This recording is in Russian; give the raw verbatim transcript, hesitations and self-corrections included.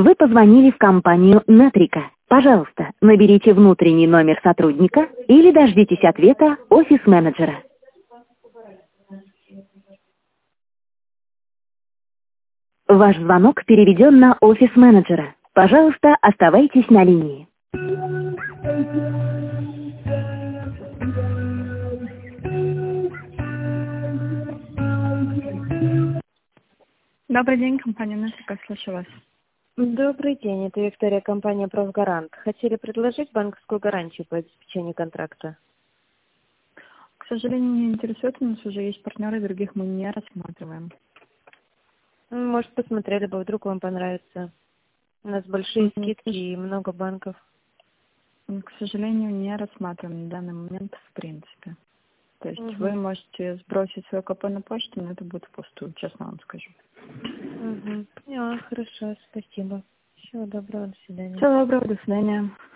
Вы позвонили в компанию Натрика. Пожалуйста, наберите внутренний номер сотрудника или дождитесь ответа офис-менеджера. Ваш звонок переведен на офис-менеджера. Пожалуйста, оставайтесь на линии. Добрый день, компания Натрика, слушаю вас. Добрый день, это Виктория, компания «Профгарант». Хотели предложить банковскую гарантию по обеспечению контракта? К сожалению, не интересует, у нас уже есть партнеры, других мы не рассматриваем. Может, посмотрели бы, вдруг вам понравится. У нас большие mm-hmm. скидки и много банков. К сожалению, не рассматриваем на данный момент в принципе. То есть mm-hmm. вы можете сбросить свое КП на почту, но это будет впустую, честно вам скажу. Угу. Поняла, хорошо, спасибо. Всего доброго, до свидания. Всего доброго, до свидания.